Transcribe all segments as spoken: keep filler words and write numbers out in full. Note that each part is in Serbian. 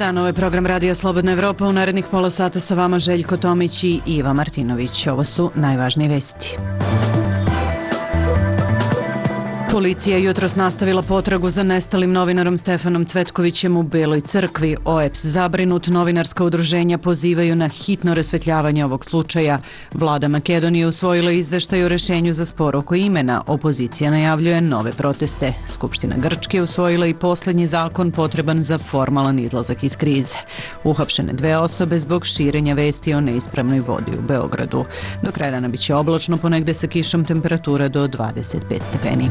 dan, ovo je program Radio Slobodna Evropa. U narednih pola sata sa vama Željko Tomić i Iva Martinović. Ovo su najvažnije vesti. Policija je jutros nastavila potragu za nestalim novinarom Stefanom Cvetkovićem u Beloj crkvi. O E P S zabrinut, novinarska udruženja pozivaju na hitno rasvetljavanje ovog slučaja. Vlada Makedonije usvojila izveštaj o rešenju za spor oko imena. Opozicija najavljuje nove proteste. Skupština Grčke usvojila i poslednji zakon potreban za formalan izlazak iz krize. Uhapšene dve osobe zbog širenja vesti o neispravnoj vodi u Beogradu. Do kraja dana biće oblačno, ponegde sa kišom, temperatura do dvadeset pet stepeni.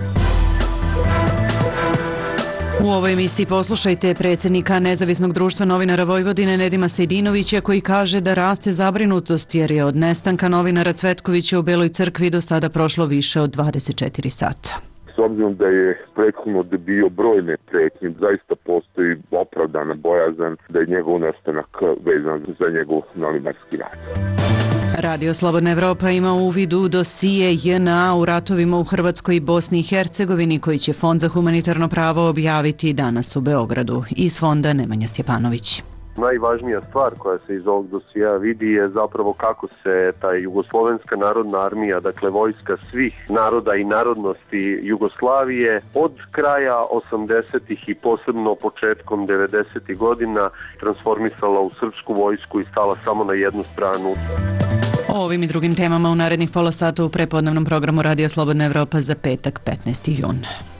U ovoj emisiji poslušajte predsjednika Nezavisnog društva novinara Vojvodine Nedima Sejdinovića, koji kaže da raste zabrinutost jer je od nestanka novinara Cvetkovića u Beloj crkvi do sada prošlo više od dvadeset četiri sata. S obzirom da je prethodno bio brojne pretnje, zaista postoji opravdana bojazan da je njegov nestanak vezan za njegov novinarski rad. Radio Slobodna Evropa ima uvid u dosije J N A u ratovima u Hrvatskoj i Bosni i Hercegovini, koji će Fond za humanitarno pravo objaviti danas u Beogradu. Iz fonda Nemanja Stjepanović. Najvažnija stvar koja se iz ovog dosija vidi je zapravo kako se ta Jugoslovenska narodna armija, dakle vojska svih naroda i narodnosti Jugoslavije, od kraja osamdesetih i posebno početkom devedesetih godina transformisala u srpsku vojsku i stala samo na jednu stranu. O ovim i drugim temama u narednih pola sata u prepodnevnom programu Radio Slobodna Evropa za petak petnaesti jun.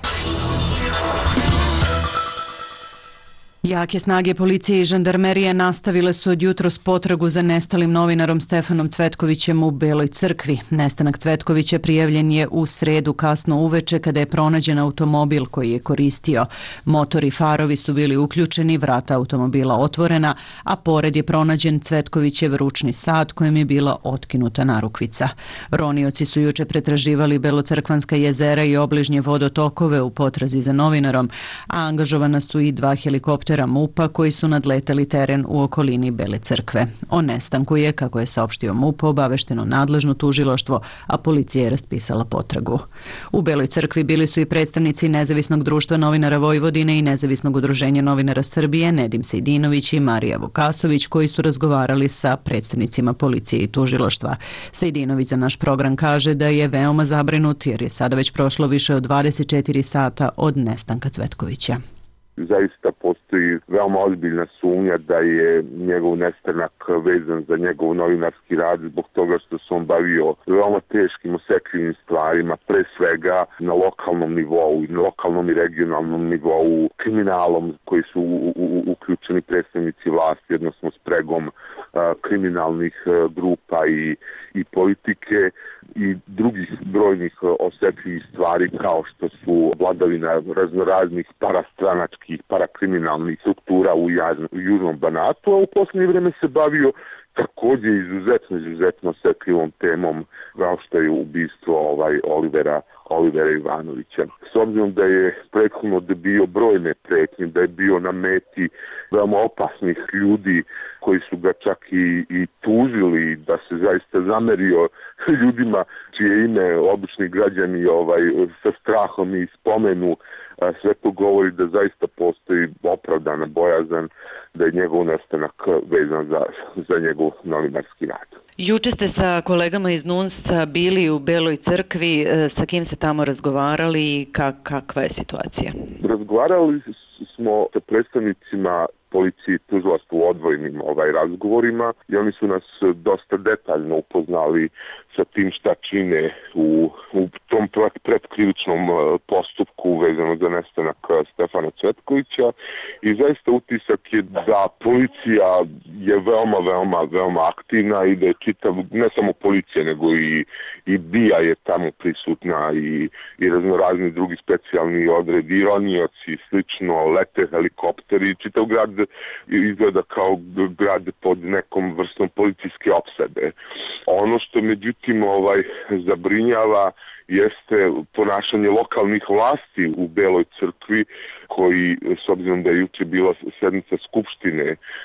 Jake snage policije i žandarmerije nastavile su od jutros potragu za nestalim novinarom Stefanom Cvetkovićem u Beloj crkvi. Nestanak Cvetkovića prijavljen je u sredu kasno uveče kada je pronađen automobil koji je koristio. Motor i farovi su bili uključeni, vrata automobila otvorena, a pored je pronađen Cvetkovićev ručni sat kojem je bila otkinuta narukvica. Ronioci su juče pretraživali Belocrkvanska jezera i obližnje vodotokove u potrazi za novinarom, a angažovana su i dva helikoptera M U P-a koji su nadletali teren u okolini Bele crkve. O nestanku je, kako je saopštio M U P, obavešteno nadležno tužilaštvo, a policija je raspisala potragu. U Beloj crkvi bili su i predstavnici Nezavisnog društva novinara Vojvodine i Nezavisnog udruženja novinara Srbije Nedim Sejdinović i Marija Vukasović, koji su razgovarali sa predstavnicima policije i tužilaštva. Sejdinović za naš program kaže da je veoma zabrinut jer je sada već prošlo više od dvadeset četiri sata od nestanka Cvetkovića. Zaista postoji veoma ozbiljna sumnja da je njegov nestanak vezan za njegov novinarski rad zbog toga što se on bavio veoma teškim, osetljivim stvarima, pre svega na lokalnom nivou, na lokalnom i regionalnom nivou, kriminalom koji su u, u, uključeni predstavnici vlasti, odnosno spregom a, kriminalnih a, grupa i, i politike i drugih brojnih osetljivih stvari kao što su vladavina raznoraznih parastranačkih, parakriminalnih struktura u, jazno, u Južnom Banatu, a u posljednje vreme se bavio također izuzetno, izuzetno osetljivom temom kao što je ubistvo ovaj, Olivera Olivera Ivanovića. S obzirom da je prethodno da bio brojne pretnje, da je bio na meti veoma opasnih ljudi koji su ga čak i, i tužili, da se zaista zamerio ljudima čije ime obični građani ovaj, sa strahom i spomenu, sve to govori da zaista postoji opravdana bojazan da je njegov nestanak vezan za, za njegov novinarski rad. Juče ste sa kolegama iz N U N S-a bili u Beloj crkvi, sa kim ste tamo razgovarali i kak, kakva je situacija? Razgovarali smo sa predstavnicima policije i tužilaštva u odvojenim ovaj, razgovorima i oni su nas dosta detaljno upoznali sa tim šta čine u, u tom predkrivičnom postupku vezano za nestanak Stefana Cvetkovića i zaista utisak je da policija je veoma, veoma, veoma aktivna i da je čitav, ne samo policija, nego i, i B I A je tamo prisutna i, i raznorazni drugi specijalni odredi, i ronioci, slično, lete helikopteri, čitav grad izgleda kao grad pod nekom vrstom policijske opsade. Ono što međutim ovaj zabrinjava jeste ponašanje lokalnih vlasti u Beloj crkvi koji, s obzirom da je juče bila sednica skupštine, koji prvo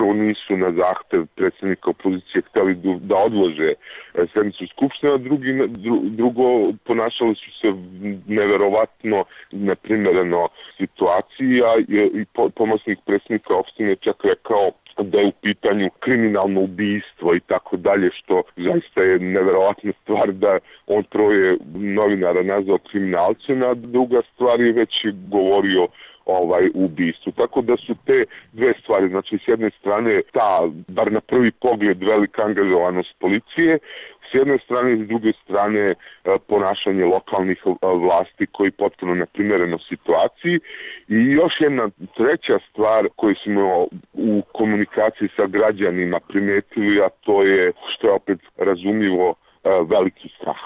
prvo nisu na zahtev predsjednika opozicije htjeli da odlože sednicu skupštine, a drugi, drugo ponašali su se neverovatno neprimjereno situaciji, a i pomoćnik predsjednika opštine čak rekao da je u pitanju kriminalno ubijstvo i tako dalje, što zaista je neverovatna stvar da on troje novinara nazvao kriminalcem, a druga stvar je već govorio ovaj ubistvu. Tako da su te dve stvari, znači s jedne strane ta, bar na prvi pogled, velika angažovanost policije, s jedne strane i s druge strane ponašanje lokalnih vlasti koji potpuno neprimjereno situaciji. I još jedna treća stvar koju smo u komunikaciji sa građanima primetili, a to je, što je opet razumljivo, veliki strah.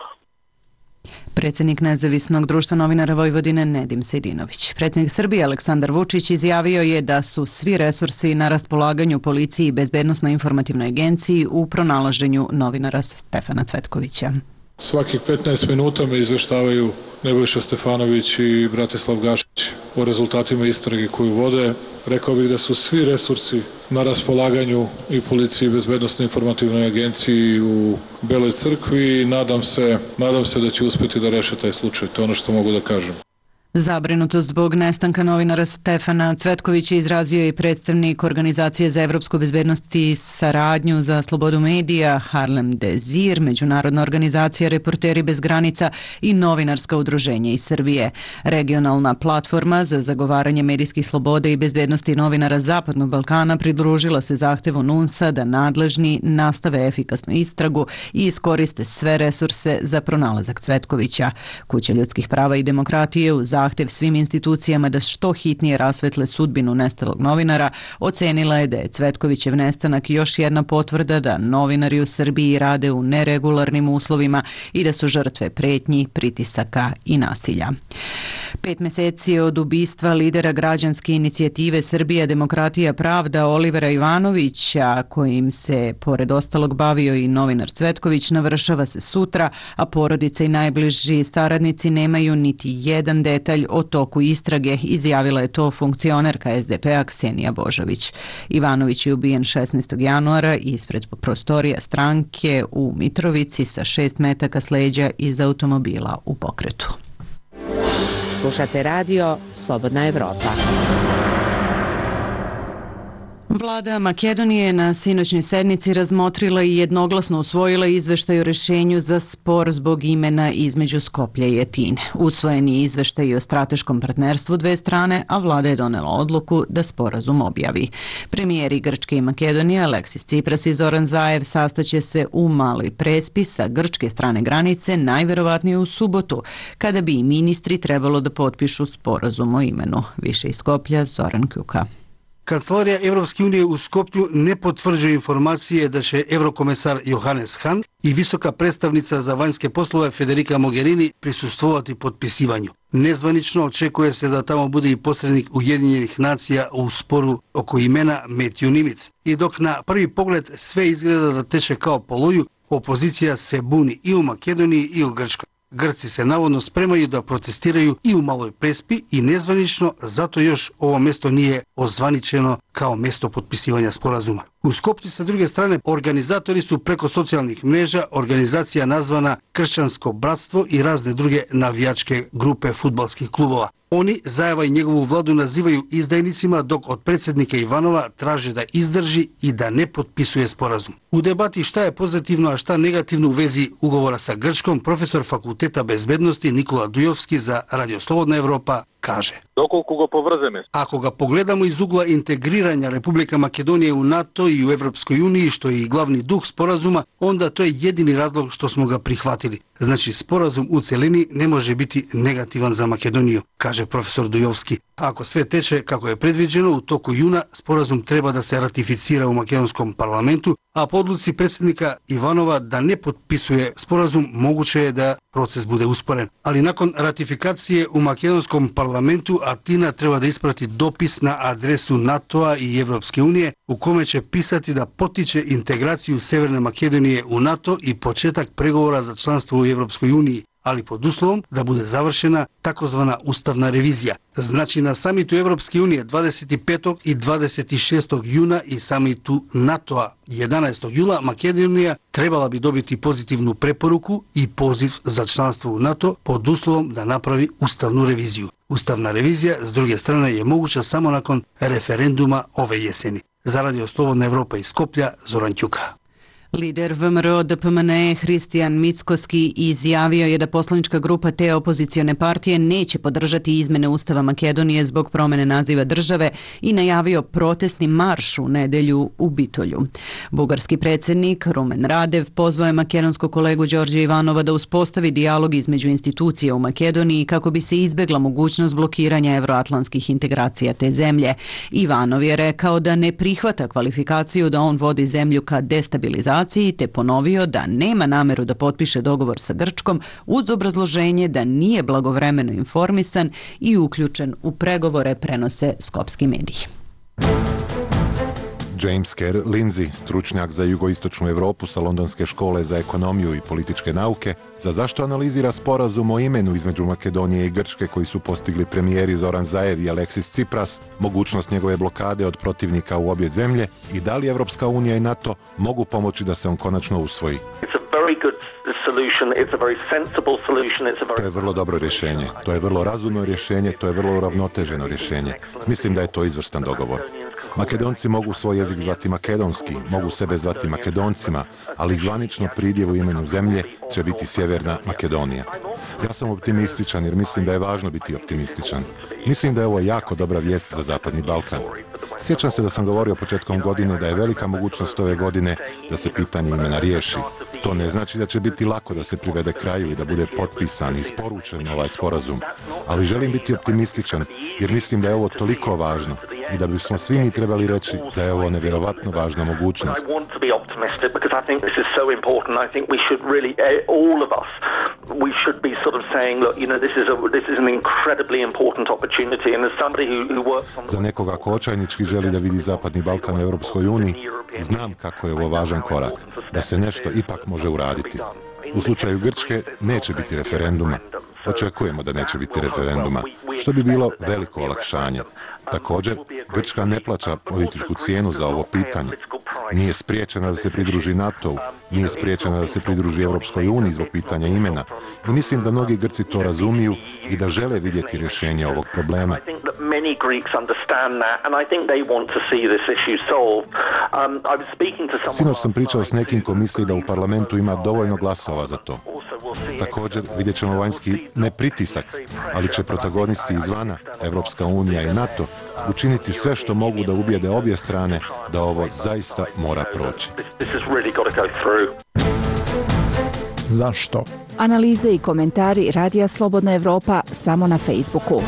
Predsjednik Nezavisnog društva novinara Vojvodine Nedim Sejdinović. Predsjednik Srbije Aleksandar Vučić izjavio je da su svi resursi na raspolaganju policiji i Bezbednosno-informativnoj agenciji u pronalaženju novinara Stefana Cvetkovića. Svakih petnaest minuta me izveštavaju Nebojša Stefanović i Bratislav Gašić o rezultatima istrage koju vode. Rekao bih da su svi resursi na raspolaganju i policiji i Bezbednosno-informativnoj agenciji u Beloj Crkvi i nadam se, nadam se da će uspjeti da reše taj slučaj. To je ono što mogu da kažem. Zabrinutost zbog nestanka novinara Stefana Cvetkovića izrazio je predstavnik Organizacije za evropsku bezbednost i saradnju za slobodu medija Harlem Desir, Međunarodna organizacija Reporteri bez granica i novinarska udruženja iz Srbije. Regionalna platforma za zagovaranje medijskih sloboda i bezbednosti novinara Zapadnog Balkana pridružila se zahtevu NUNS-a da nadležni nastave efikasnu istragu i iskoriste sve resurse za pronalazak Cvetkovića. Kuća ljudskih prava i demokratije u zahtev svim institucijama da što hitnije rasvetle sudbinu nestalog novinara ocenila je da je Cvetkovićev nestanak još jedna potvrda da novinari u Srbiji rade u neregularnim uslovima i da su žrtve pretnji, pritisaka i nasilja. Pet meseci od ubistva lidera građanske inicijative Srbija, demokratija, pravda Olivera Ivanovića, kojim se pored ostalog bavio i novinar Cvetković, navršava se sutra, a porodica i najbliži saradnici nemaju niti jedan detalj o toku istrage, izjavila je to funkcionerka es de pe a Ksenija Božović. Ivanović je ubijen šesnaestog januara ispred prostorija stranke u Mitrovici sa šest metaka s leđa iz automobila u pokretu. Slušate radio Slobodna Evropa. Vlada Makedonije na sinoćnoj sednici razmotrila i jednoglasno usvojila izveštaj o rešenju za spor zbog imena između Skoplja i Atine. Usvojen je izveštaj o strateškom partnerstvu dve strane, a vlada je donela odluku da sporazum objavi. Premijeri Grčke i Makedonije Aleksis Tsipras i Zoran Zaev sastaće se u Maloj Prespi sa grčke strane granice najverovatnije u subotu, kada bi i ministri trebalo da potpišu sporazum o imenu. Više iz Skoplja, Zoran Kjuka. Kancelarija Evropske unije u Skoplju ne potvrđuje informacije da će eurokomesar Johannes Hahn i visoka predstavnica za vanjske poslove Federica Mogherini prisustvovati potpisivanju. Nezvanično očekuje se da tamo bude i posrednik Ujedinjenih nacija u sporu oko imena Matthew Nimitz. I dok na prvi pogled sve izgleda da teče kao po oluju, opozicija se buni i u Makedoniji i u Grčkoj. Grci se navodno spremaju da protestiraju i u Maloj Prespi i nezvanično, zato još ovo mesto nije ozvaničeno kao mesto potpisivanja sporazuma. U Skoplju sa druge strane organizatori su preko socijalnih mreža organizacija nazvana Kršćansko bratstvo i razne druge navijačke grupe fudbalskih klubova. Oni Zaeva i njegovu vladu nazivaju izdajnicima, dok od predsjednika Ivanova traže da izdrži i da ne potpisuje sporazum. U debati šta je pozitivno, a šta negativno u vezi ugovora sa Grčkom, profesor Fakulteta bezbednosti Nikola Dujovski za Radio Slobodna Evropa kaže. Dokoliko ga povrzeme. Ako ga pogledamo iz ugla integriranja Republika Makedonije u NATO i u Evropskoj uniji, što je i glavni duh sporazuma, onda to je jedini razlog što smo ga prihvatili. Znači, sporazum u celini ne može biti negativan za Makedoniju, kaže profesor Dujovski. Ako sve teče kako je predviđeno, u toku juna sporazum treba da se ratificira u makedonskom parlamentu, a po odluci predsjednika Ivanova da ne potpisuje sporazum, moguće je da proces bude usporen. Ali nakon ratifikacije u makedonskom parlamentu, Atina treba da isprati dopis na adresu NATO-a i Evropske unije u kome će pisati da potiče integraciju Severne Makedonije u NATO i početak pregovora za članstvo u Evropskoj uniji. ali pod uslovom da bude završena takozvana ustavna revizija. Znači na samitu Evropske unije dvadeset petog i dvadeset šestog juna i samitu NATO-a jedanaestog jula Makedonija trebala bi dobiti pozitivnu preporuku i poziv za članstvo u NATO pod uslovom da napravi ustavnu reviziju. Ustavna revizija, s druge strane, je moguća samo nakon referenduma ove jeseni. Za Radio Slobodna Evropa iz Skoplja, Zoran Ćuka. Lider V M R O D P M N E Hristijan Mickoski izjavio je da poslanička grupa te opozicione partije neće podržati izmene Ustava Makedonije zbog promene naziva države i najavio protestni marš u nedelju u Bitolju. Bugarski predsjednik Rumen Radev pozvao je makedonskog kolegu Đorđa Ivanova da uspostavi dijalog između institucija u Makedoniji kako bi se izbegla mogućnost blokiranja evroatlantskih integracija te zemlje. Ivanov je rekao da ne prihvata kvalifikaciju da on vodi zemlju ka destabilizaciji te ponovio da nema nameru da potpiše dogovor sa Grčkom uz obrazloženje da nije blagovremeno informisan i uključen u pregovore, prenose skopski mediji. James Kerr Lindsay, stručnjak za jugoistočnu Europu sa Londonske škole za ekonomiju i političke nauke, za zašto analizira sporazum o imenu između Makedonije i Grčke koji su postigli premijeri Zoran Zaev i Aleksis Tsipras, mogućnost njegove blokade od protivnika u obje zemlje i da li Evropska unija i NATO mogu pomoći da se on konačno usvoji. To je vrlo dobro rješenje, to je vrlo razumno rješenje, to je vrlo uravnoteženo rješenje. Mislim da je to izvrstan dogovor. Makedonci mogu svoj jezik zvati makedonski, mogu sebe zvati Makedoncima, ali zvanično pridjev u imenu zemlje će biti Sjeverna Makedonija. Ja sam optimističan jer mislim da je važno biti optimističan. Mislim da je ovo jako dobra vijest za Zapadni Balkan. Sjećam se da sam govorio početkom godine da je velika mogućnost ove godine da se pitanje imena riješi. To ne znači da će biti lako da se privede kraju i da bude potpisan i isporučen ovaj sporazum, ali želim biti optimističan jer mislim da je ovo toliko važno i da bismo svi mi trebali reći da je ovo nevjerovatno važna mogućnost. Za nekoga ko očajnički želi da vidi Zapadni Balkan u Europskoj uniji, znam kako je ovo važan korak, da se nešto ipak može uraditi. U slučaju Grčke neće biti referenduma. Očekujemo da neće biti referenduma, što bi bilo veliko olakšanje. Također, Grčka ne plaća političku cijenu za ovo pitanje. Nije spriječena da se pridruži NATO-u, nije spriječena da se pridruži Europskoj uniji zbog pitanja imena. I mislim da mnogi Grci to razumiju i da žele vidjeti rješenje ovog problema. Sinoć sam pričao s nekim ko misli da u parlamentu ima dovoljno glasova za to. Također vidjet ćemo vanjski ne pritisak, ali će protagonisti izvana, Evropska unija i NATO, učiniti sve što mogu da ubijede obje strane da ovo zaista mora proći. Zašto? Analize i komentari Radija Slobodna Evropa samo na Facebooku.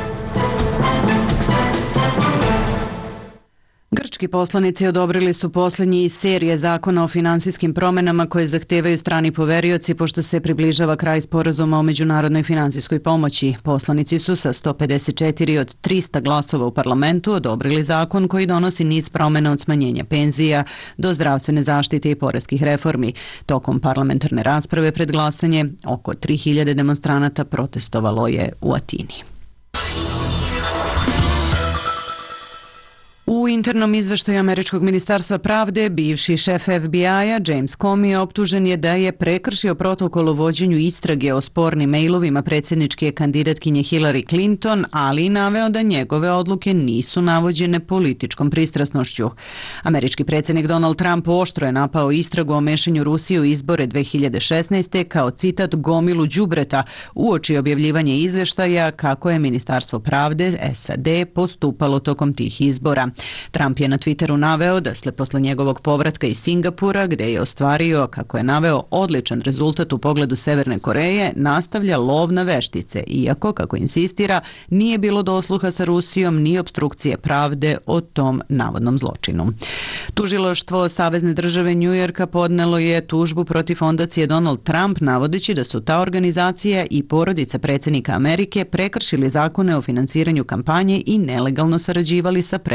Grčki poslanici odobrili su posljednji iz serije zakona o finansijskim promjenama koje zahtevaju strani poverioci pošto se približava kraj sporazuma o međunarodnoj finansijskoj pomoći. Poslanici su sa sto pedeset četiri od trista glasova u parlamentu odobrili zakon koji donosi niz promjena od smanjenja penzija do zdravstvene zaštite i poreskih reformi. Tokom parlamentarne rasprave pred glasanje oko tri hiljade demonstranata protestovalo je u Atini. U internom izveštaju Američkog ministarstva pravde, bivši šef F B I-a James Comey optužen je da je prekršio protokol o vođenju istrage o spornim mailovima predsjedničke kandidatkinje Hillary Clinton, ali i naveo da njegove odluke nisu navođene političkom pristrasnošću. Američki predsjednik Donald Trump oštro je napao istragu o mešanju Rusije u izbore dve hiljade šesnaeste. kao citat gomilu đubreta uoči objavljivanja izveštaja kako je Ministarstvo pravde S A D postupalo tokom tih izbora. Trump je na Twitteru naveo da sled posle njegovog povratka iz Singapura, gde je ostvario, kako je naveo, odličan rezultat u pogledu Severne Koreje, nastavlja lov na veštice, iako, kako insistira, nije bilo dosluha sa Rusijom ni opstrukcije pravde o tom navodnom zločinu. Tužilaštvo Savezne države Njujorka podnelo je tužbu protiv fondacije Donald Trump, navodeći da su ta organizacija i porodica predsjednika Amerike prekršili zakone o finansiranju kampanje i nelegalno sarađivali sa predizbornim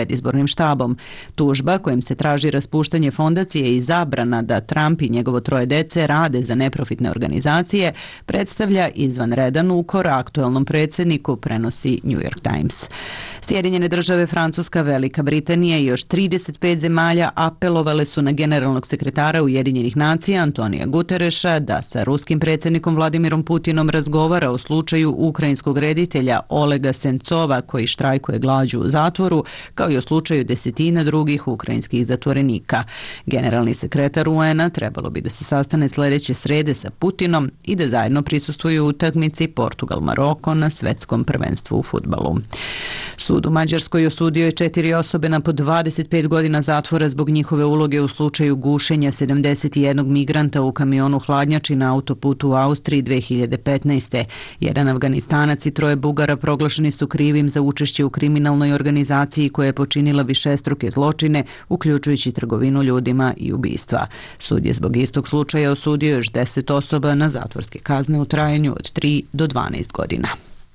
generalnim štabom. Tužba kojim se traži raspuštanje fondacije i zabrana da Trump i njegovo troje dece rade za neprofitne organizacije predstavlja izvanredan ukor aktuelnom predsjedniku, prenosi New York Times. Sjedinjene države, Francuska, Velika Britanija i još trideset pet zemalja apelovale su na generalnog sekretara Ujedinjenih nacija Antonija Gutereša da sa ruskim predsjednikom Vladimirom Putinom razgovara o slučaju ukrajinskog reditelja Olega Sencova koji štrajkuje glađu u zatvoru, kao i o slučaju desetina drugih ukrajinskih zatvorenika. Generalni sekretar U N-a trebalo bi da se sastane sljedeće srede sa Putinom i da zajedno prisustvuju utakmici Portugal-Maroko na svetskom prvenstvu u fudbalu. Sud u Mađarskoj osudio je četiri osobe na po dvadeset pet godina zatvora zbog njihove uloge u slučaju gušenja sedamdeset jednog migranta u kamionu hladnjači na autoputu u Austriji dve hiljade petnaeste. Jedan Afganistanac i troje Bugara proglašeni su krivim za učešće u kriminalnoj organizaciji koja je počinila višestruke zločine, uključujući trgovinu ljudima i ubistva. Sud je zbog istog slučaja osudio još deset osoba na zatvorske kazne u trajanju od tri do dvanaest godina.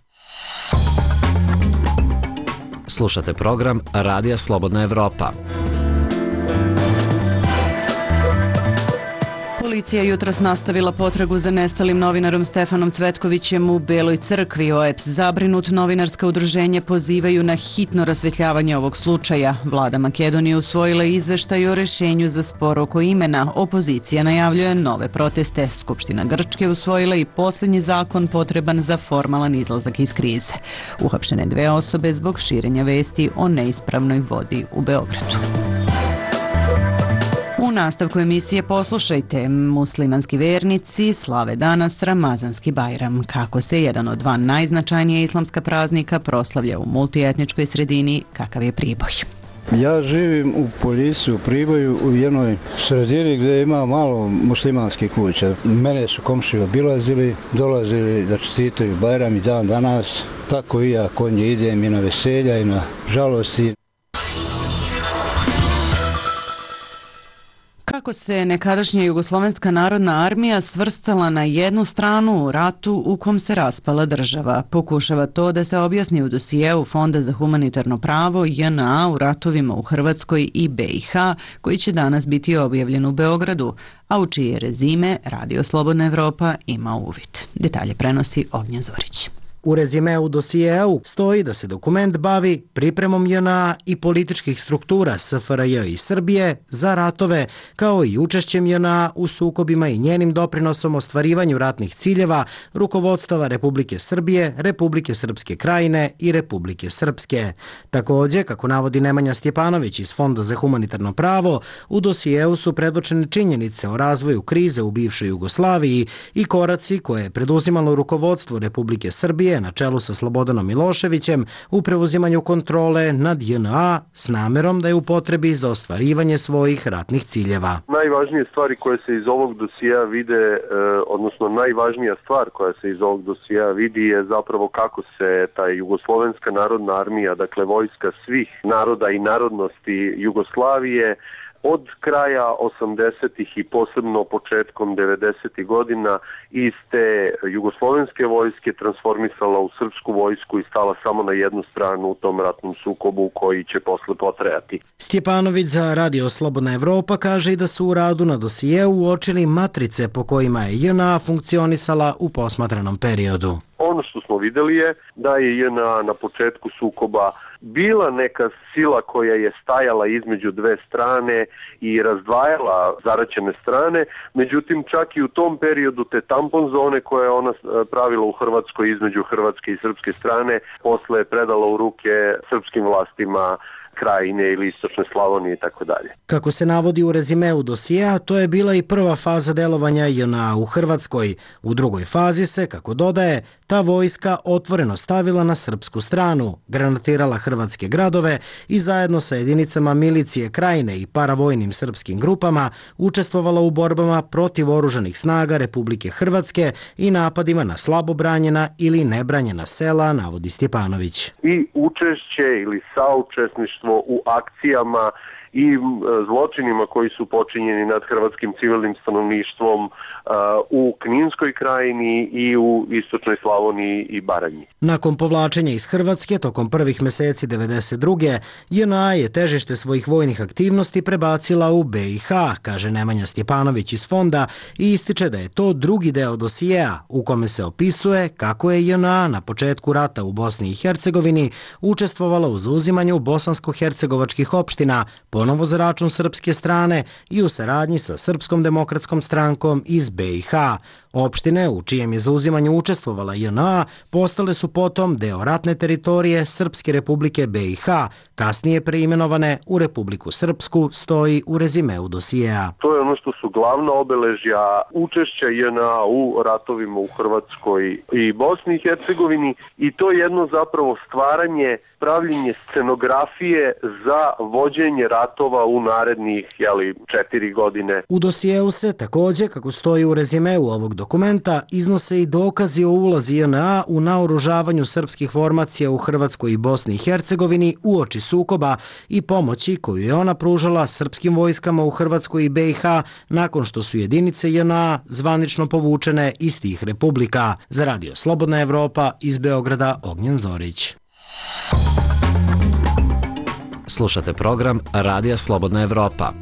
Slušate program Radija Slobodna Evropa. Policija jutros nastavila potragu za nestalim novinarom Stefanom Cvetkovićem u Beloj Crkvi. O E P S zabrinut, novinarska udruženja pozivaju na hitno rasvetljavanje ovog slučaja. Vlada Makedonije usvojila izveštaj o rešenju za spor oko imena. Opozicija najavljuje nove proteste. Skupština Grčke usvojila i posljednji zakon potreban za formalan izlazak iz krize. Uhapšene dve osobe zbog širenja vesti o neispravnoj vodi u Beogradu. U nastavku emisije poslušajte, muslimanski vernici slave danas Ramazanski Bajram, kako se jedan od dva najznačajnije islamska praznika proslavlja u multietničkoj sredini, kakav je Priboj. Ja živim u Poljiscu, u Priboju, u jednoj sredini gdje ima malo muslimanskih kuća. Mene su komšije obilazili, dolazili da čestitaju Bajram i dan danas, tako i ja kod nje idem i na veselja i na žalosti. Kako se nekadašnja Jugoslovenska narodna armija svrstala na jednu stranu u ratu u kom se raspala država. Pokušava to da se objasni u dosijeu Fonda za humanitarno pravo J N A u ratovima u Hrvatskoj i B i H, koji će danas biti objavljen u Beogradu, a u čije rezime Radio Slobodna Evropa ima uvid. Detalje prenosi Ognjen Zorić. U rezimeu dosijeu stoji da se dokument bavi pripremom J N A i političkih struktura S F R J i Srbije za ratove, kao i učešćem J N A u sukobima i njenim doprinosom ostvarivanju ratnih ciljeva rukovodstava Republike Srbije, Republike Srpske Krajine i Republike Srpske. Također, kako navodi Nemanja Stjepanović iz Fonda za humanitarno pravo, u dosijeu su predočene činjenice o razvoju krize u bivšoj Jugoslaviji i koraci koje je preduzimalo rukovodstvo Republike Srbije na čelu sa Slobodanom Miloševićem u preuzimanju kontrole nad J N A s namerom da je u potrebi za ostvarivanje svojih ratnih ciljeva. Najvažnije stvari koje se iz ovog dosija vide, odnosno najvažnija stvar koja se iz ovog dosija vidi je zapravo kako se ta Jugoslovenska narodna armija, dakle vojska svih naroda i narodnosti Jugoslavije, od kraja osamdesetih i posebno početkom devedesetih godina iz te jugoslovenske vojske transformisala u srpsku vojsku i stala samo na jednu stranu u tom ratnom sukobu koji će posle potrajati. Stjepanović za Radio Slobodna Evropa kaže i da su u radu na dosijeu uočili matrice po kojima je J N A funkcionisala u posmatranom periodu. Ono što smo vidjeli je da je J N A na početku sukoba bila neka sila koja je stajala između dve strane i razdvajala zaraćene strane, međutim čak i u tom periodu te tampon zone koje je ona pravila u Hrvatskoj između hrvatske i srpske strane posle je predala u ruke srpskim vlastima Krajine ili Istočne Slavonije i tako dalje. Kako se navodi u rezimeu dosijea, to je bila i prva faza delovanja J N A u Hrvatskoj. U drugoj fazi se, kako dodaje, ta vojska otvoreno stavila na srpsku stranu, granatirala hrvatske gradove i zajedno sa jedinicama milicije Krajine i paravojnim srpskim grupama učestvovala u borbama protiv oružanih snaga Republike Hrvatske i napadima na slabo branjena ili nebranjena sela, navodi Stjepanović. I učešće ili saučesništvo u akcijama i zločinima koji su počinjeni nad hrvatskim civilnim stanovništvom u Kninskoj krajini i u istočnoj Slavoniji i Baranji. Nakon povlačenja iz Hrvatske tokom prvih meseci devedeset druge. J N A je težište svojih vojnih aktivnosti prebacila u B i H, kaže Nemanja Stjepanović iz fonda i ističe da je to drugi deo dosijeja u kome se opisuje kako je J N A na početku rata u Bosni i Hercegovini učestvovala u zauzimanju bosansko-hercegovačkih opština, ponovo za račun srpske strane i u saradnji sa Srpskom demokratskom strankom iz B i H. Opštine u čijem je zauzimanju učestvovala J N A postale su potom deo ratne teritorije Srpske republike B i H, kasnije preimenovane u Republiku Srpsku, stoji u rezimeu dosijeja. To je ono što su glavna obeležja učešća J N A u ratovima u Hrvatskoj i Bosni i Hercegovini i to je jedno zapravo stvaranje, pravljenje scenografije za vođenje ratova u narednih jeli, četiri godine. U dosijeu se također, kako stoji u rezimeu ovog dokumenta, iznose i dokazi o ulazi J N A u naoružavanju srpskih formacija u Hrvatskoj i Bosni i Hercegovini uoči sukoba i pomoći koju je ona pružala srpskim vojskama u Hrvatskoj i B i H nakon što su jedinice J N A zvanično povučene iz tih republika. Za Radio Slobodna Evropa iz Beograda, Ognjen Zorić. Slušate program Radija Slobodna Evropa.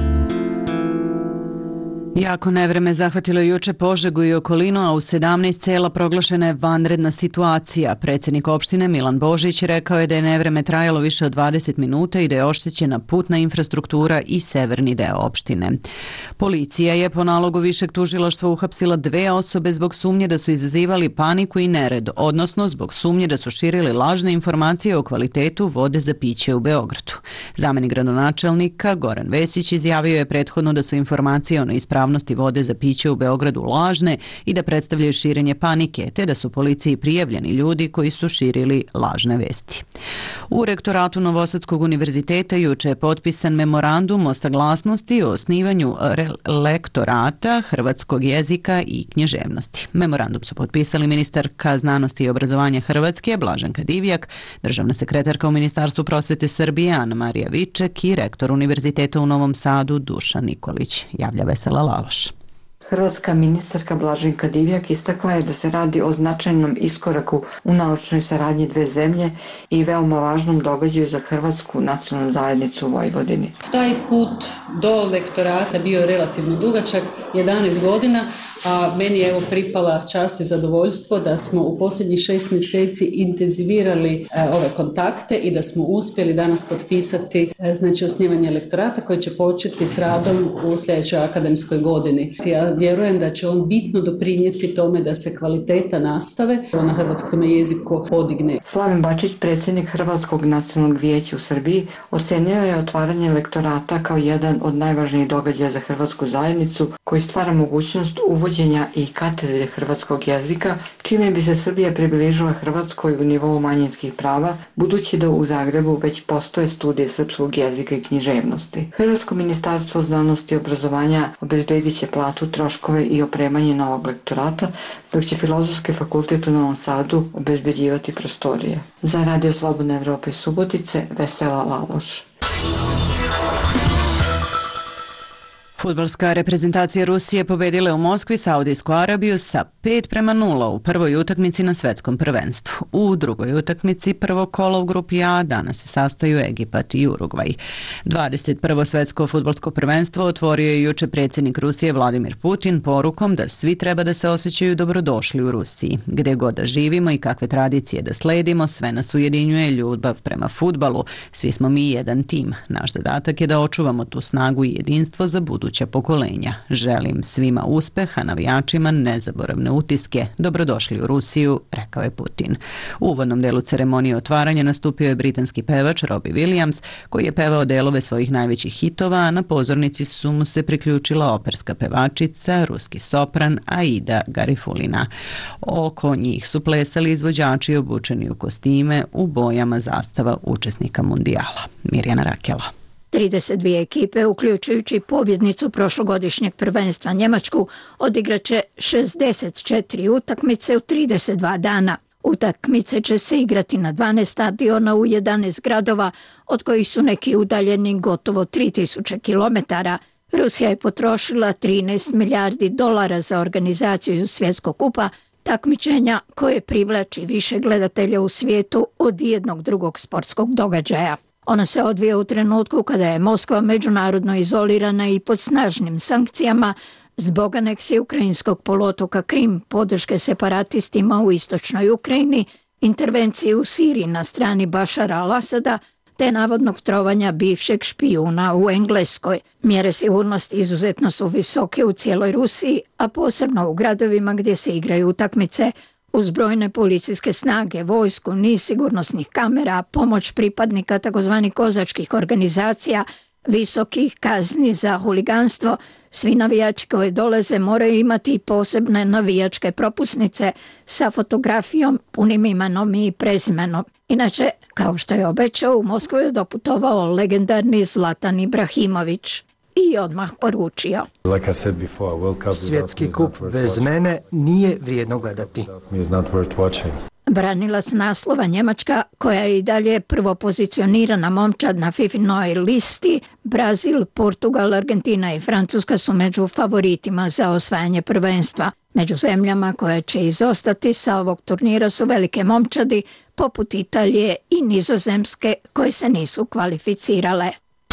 Jako nevreme zahvatilo juče Požegu i okolinu, a u sedamnaest sela proglašena je vanredna situacija. Predsjednik opštine Milan Božić rekao je da je nevreme trajalo više od dvadeset minuta i da je oštećena putna infrastruktura i severni deo opštine. Policija je po nalogu višeg tužilaštva uhapsila dve osobe zbog sumnje da su izazivali paniku i nered, odnosno zbog sumnje da su širili lažne informacije o kvalitetu vode za piće u Beogradu. Zamenik gradonačelnika Goran Vesić izjavio je prethodno da su informacije o neispravnosti vode za piće u Beogradu lažne i da predstavljaju širenje panike, te da su policiji prijavljeni ljudi koji su širili lažne vesti. U rektoratu Novosadskog univerziteta juče je potpisan memorandum o saglasnosti o osnivanju lektorata hrvatskog jezika i književnosti. Memorandum su potpisali ministarka znanosti i obrazovanja Hrvatske Blaženka Divjak, državna sekretarka u Ministarstvu prosvete Srbije Ana Marija Viček i rektor Univerziteta u Novom Sadu Dušan Nikolić. Javlja Vesela Laloš. Hrvatska ministarka Blaženka Divjak istakla je da se radi o značajnom iskoraku u naučnoj saradnji dve zemlje i veoma važnom događaju za Hrvatsku nacionalnu zajednicu u Vojvodini. Taj put do lektorata bio relativno dugačak, jedanaest godina, a meni je evo pripala čast i zadovoljstvo da smo u posljednjih šest mjeseci intenzivirali e, ove kontakte i da smo uspjeli danas potpisati e, znači osnivanje lektorata koji će početi s radom u sljedećoj akademskoj godini. Ja vjerujem da će on bitno doprinijeti tome da se kvaliteta nastave na hrvatskom jeziku podigne. Slaven Bačić, predsjednik Hrvatskog nacionalnog vijeća u Srbiji, ocenio je otvaranje lektorata kao jedan od najvažnijih događaja za hrvatsku zajednicu koji stvara mogućnost uvođenja i katedre hrvatskog jezika, čime bi se Srbija približila Hrvatskoj u nivou manjinskih prava, budući da u Zagrebu već postoje studije srpskog jezika i književnosti. Hrvatsko ministarstvo znanosti i obrazovanja obezbedit će platu, troškove i opremanje novog lektorata, dok će Filozofski fakultet u Novom Sadu obezbeđivati prostorije. Za Radio Slobodna Evropa iz Subotice, Vesela Laloš. Fudbalska reprezentacija Rusije pobedila u Moskvi Saudijsku Arabiju sa pet prema nula u prvoj utakmici na svetskom prvenstvu. U drugoj utakmici prvog kola u grupi A danas se sastaju Egipat i Urugvaj. dvadeset prvo svetsko fudbalsko prvenstvo otvorio je juče predsjednik Rusije Vladimir Putin porukom da svi treba da se osjećaju dobrodošli u Rusiji. Gde god da živimo i kakve tradicije da sledimo, sve nas ujedinjuje ljubav prema fudbalu. Svi smo mi jedan tim. Naš zadatak je da očuvamo tu snagu i jedinstvo za budućnost pokolenja. Želim svima uspeha, navijačima nezaboravne utiske. Dobrodošli u Rusiju, rekao je Putin. U uvodnom delu ceremonije otvaranja nastupio je britanski pevač Robbie Williams, koji je pevao delove svojih najvećih hitova, a na pozornici su mu se priključila operska pevačica, ruski sopran Aida Garifulina. Oko njih su plesali izvođači obučeni u kostime u bojama zastava učesnika mundijala. Mirjana Rakela. trideset dvije ekipe, uključujući pobjednicu prošlogodišnjeg prvenstva Njemačku, odigraće šezdeset četiri utakmice u trideset dva dana. Utakmice će se igrati na dvanaest stadiona u jedanaest gradova, od kojih su neki udaljeni gotovo tri tisuće kilometara. Rusija je potrošila trinaest milijardi dolara za organizaciju svjetskog kupa, takmičenja koje privlači više gledatelja u svijetu od jednog drugog sportskog događaja. Ono se odvija u trenutku kada je Moskva međunarodno izolirana i pod snažnim sankcijama zbog aneksije ukrajinskog poluotoka Krim, podrške separatistima u istočnoj Ukrajini, intervencije u Siriji na strani Bašara al-Asada, te navodnog trovanja bivšeg špijuna u Engleskoj. Mjere sigurnosti izuzetno su visoke u cijeloj Rusiji, a posebno u gradovima gdje se igraju utakmice, uz brojne policijske snage, vojsku, niz sigurnosnih kamera, pomoć pripadnika tzv. Kozačkih organizacija, visokih kazni za huliganstvo. Svi navijači koji dolaze moraju imati posebne navijačke propusnice sa fotografijom, punim imenom i prezimenom. Inače, kao što je obećao, u Moskvu je doputovao legendarni Zlatan Ibrahimović i odmah poručio: Svjetski kup bez mene nije vrijedno gledati. Branilac naslova Njemačka, koja je i dalje prvo pozicionirana momčad na fifinoj listi, Brazil, Portugal, Argentina i Francuska su među favoritima za osvajanje prvenstva. Među zemljama koje će izostati sa ovog turnira su velike momčadi, poput Italije i Nizozemske, koje se nisu kvalificirale.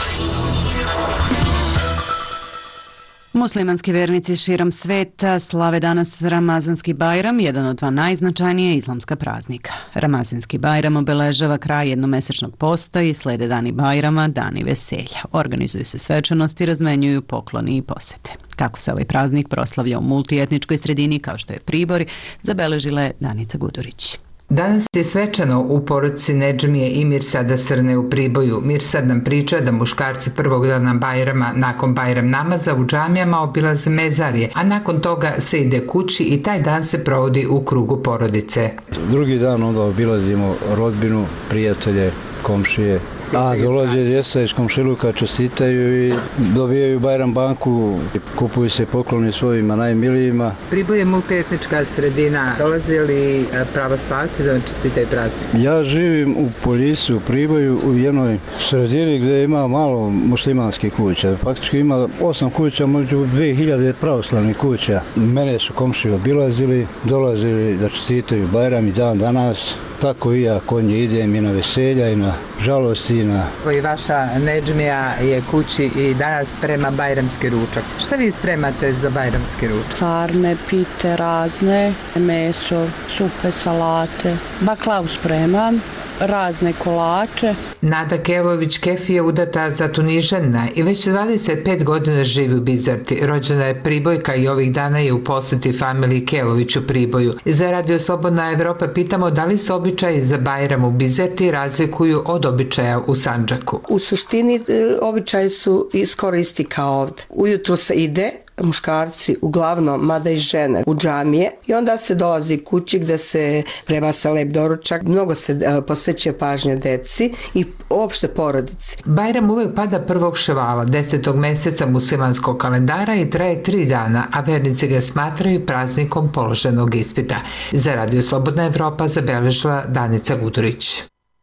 Muslimanski vernici širom sveta slave danas Ramazanski Bajram, jedan od dva najznačajnije islamska praznika. Ramazanski Bajram obeležava kraj jednomesečnog posta i slede dani Bajrama, dani veselja. Organizuju se svečanosti, razmenjuju pokloni i posete. Kako se ovaj praznik proslavlja u multietničkoj sredini kao što je Pribor, zabeležila je Danica Gudurić. Danas je svečano u porodici Nedžmije i Mirsada Srne u Priboju. Mirsad nam priča da muškarci prvog dana Bajrama nakon Bajram namaza u džamijama obilaze mezarje, a nakon toga se ide kući i taj dan se provodi u krugu porodice. Drugi dan onda obilazimo rodbinu, prijatelje, komšije, a dolaze djeca iz komšiluka, čestitaju i dobijaju Bajram banku, kupuju se pokloni svojima najmilijima. Priboj je multietnička sredina. Dolaze li pravoslavci da vam čestitaju praznik? Ja živim u Polisu, u Priboju, u jednoj sredini gdje ima malo muslimanskih kuća. Faktički ima osam kuća, među dvije hiljade pravoslavnih kuća. Mene su komšije obilazili, dolazili da čestitaju Bajram i dan danas. Tako i ja kod nje idem i na veselja i na žalosti i na... I vaša Nedžmija je kući i danas sprema bajramski ručak. Šta vi spremate za bajramski ručak? Sarme, pite razne, meso, supe, salate, baklavu spremam, razne kolače. Nada Kelović Kefi je udata za Tunižana i već dvadeset pet godina živi u Bizerti. Rođena je Pribojka i ovih dana je u posjeti familiji Kelović u Priboju. Za Radio Slobodna Evropa pitamo da li se običaji za Bajram u Bizerti razlikuju od običaja u Sandžaku. U suštini običaji su skoro isti kao ovdje. Ujutro se ide, muškarci uglavnom, mada i žene, u džamije i onda se dolazi kući gdje se prema se lep doručak, mnogo se posvećuje pažnje deci i uopšte porodici. Bajram uvek pada prvog ševala, desetog meseca muslimanskog kalendara i traje tri dana, a vernici ga smatraju praznikom položenog ispita. Za Radio Slobodna Evropa zabeležila Danica Gudurić.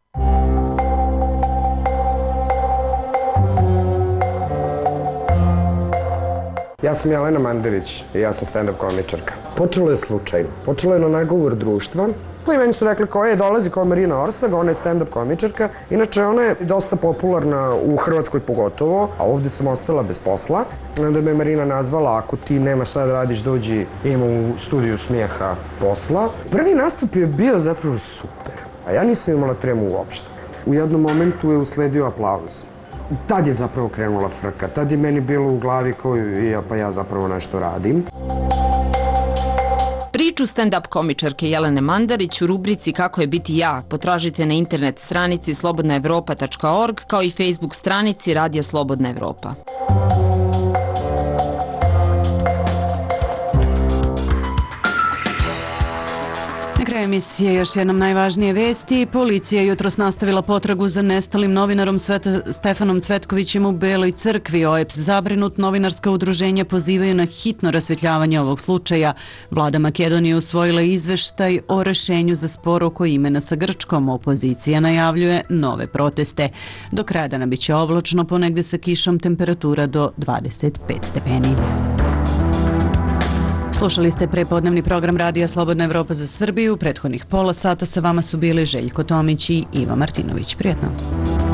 Ja sam Jelena Mandarić i ja sam stand-up komičarka. Počelo je slučajno. Počelo je na nagovor društva. I meni su rekli ko je, dolazi kao Marina Orsag, ona je stand-up komičarka. Inače, ona je dosta popularna u Hrvatskoj pogotovo, a ovdje sam ostala bez posla. Onda me Marina nazvala, ako ti nema šta da radiš, dođi, imam u studiju smijeha posla. Prvi nastup je bio zapravo super, a ja nisam imala tremu uopšte. U jednom momentu je usledio aplauz. Tad je zapravo krenula frka, tad je meni bilo u glavi kao ja, pa ja zapravo nešto radim. Priču stand-up komičarke Jelene Mandarić u rubrici Kako je biti ja potražite na internet stranici slobodna evropa tačka org kao i Facebook stranici Radija Slobodna Evropa. Na kraju emisije još jednom najvažnije vesti. Policija je jutros nastavila potragu za nestalim novinarom Sveta, Stefanom Cvetkovićem u Beloj crkvi. O E P S zabrinut, novinarska udruženja pozivaju na hitno rasvetljavanje ovog slučaja. Vlada Makedonije usvojila izveštaj o rešenju za spor oko imena sa Grčkom. Opozicija najavljuje nove proteste. Do kraja dana biće oblačno, ponegde sa kišom, temperatura do dvadeset pet stepeni. Slušali ste prepodnevni program Radija Slobodna Evropa za Srbiju. Prethodnih pola sata sa vama su bili Željko Tomić i Iva Martinović. Prijetno.